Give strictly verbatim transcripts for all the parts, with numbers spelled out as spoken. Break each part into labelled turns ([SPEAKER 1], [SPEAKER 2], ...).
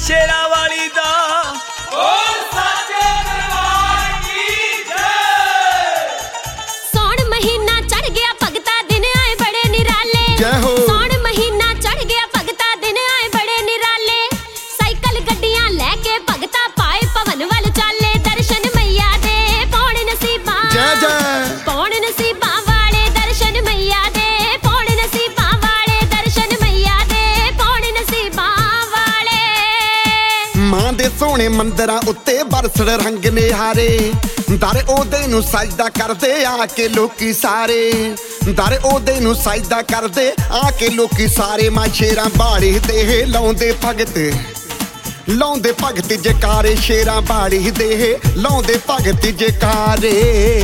[SPEAKER 1] शेरां वाली दा बोल साचे दरबार की जय।
[SPEAKER 2] सौण महीना चढ़ गया भगता दिन आए बड़े निराले।
[SPEAKER 3] जय हो।
[SPEAKER 2] सौण महीना चढ़ गया भगता दिन आए बड़े निराले। साइकिल गड्डियां लेके भगता पाए भवन वल चाले। दर्शन मैया दे पौण नसीबां
[SPEAKER 3] जय जय।
[SPEAKER 2] पौण नसीबां वाले दर्शन मैया दे पौण नसीबां वाले दर्शन मैया दे पौण नसीबां वाले।
[SPEAKER 3] मां दे सोहणे मंदिरां उत्ते बरसड़ रंग निहारे। दर ओदे नूं सजदा करदे आके लोकी सारे। दर ओदे नूं सजदा करदे आके लोकी सारे। मां शेरां बाड़ी दे लाउंदे भगत लाउंदे भगत जकारे। शेरां बाड़ी दे लाउंदे भगत जकारे।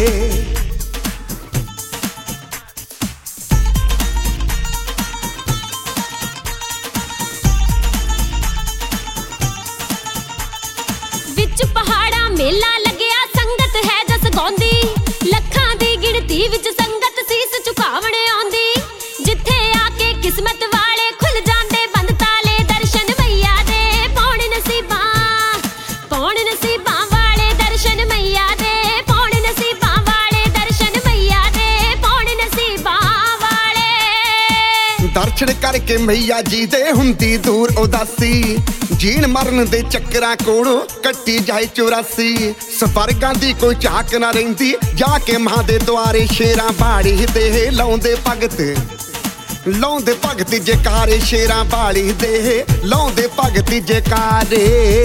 [SPEAKER 2] विच पहाड़ा मेला लगया संगत है जस गौंदी। लखां दी गिणती विच संगत सीस झुकावण आउंदी। जिथे आके किस्मत वाले खुल जांदे बंद ताले। दर्शन मैया दे पौण नसीबां पौण नसीबां वाले दर्शन मैया दे पौण नसीबां वाले दर्शन मैया दे पौण नसीबां वाले।
[SPEAKER 3] दर्शन करके मैया जी दे हुंदी दूर उदासी। जीण मरण दे चक्करां कोलों कट्टी जाए चौरासी। स्वर्गां दी कोई झाक ना रहिंदी जाके मां दे द्वारे। शेरां बाड़ी दे लाउंदे भगत लाउंदे भगत जकारे। शेरां बाड़ी दे लाउंदे भगत जकारे।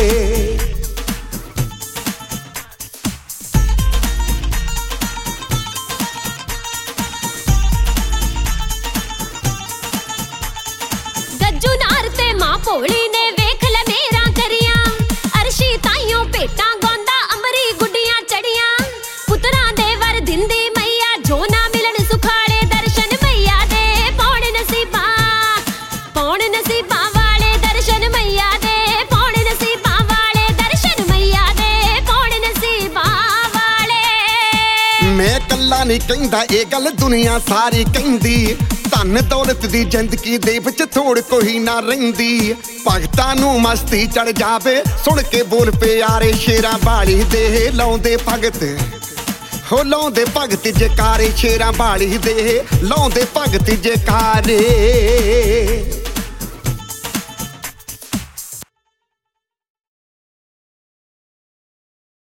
[SPEAKER 2] गज्जू नार ते मां भोली ने वेख ले मेरा करियां। अरशी ताइयों भेटां गौंदा अमरी गुड्डियां चढ़ियां। पुत्रां दे वर दिंदी मैया जो ना मिलन सुखाले। दर्शन मैया दे पौण नसीबां पौण नसीबां वाले दर्शन मैया दे पौण नसीबां वाले दर्शन मैया दे पौण नसीबां वाले।
[SPEAKER 3] मैं कल्ला नहीं कहंदा ये गल दुनिया सारी कहंदी। धन दौलत दी जिंदगी दे विच थोड़ कोई ना रहिंदी। भगतां नूं मस्ती चढ़ जावे सुन के बोल प्यारे। शेरां बाड़ी दे लाउंदे भगत हो लाउंदे भगत जकारे। शेरां बाड़ी दे लाउंदे भगत जकारे।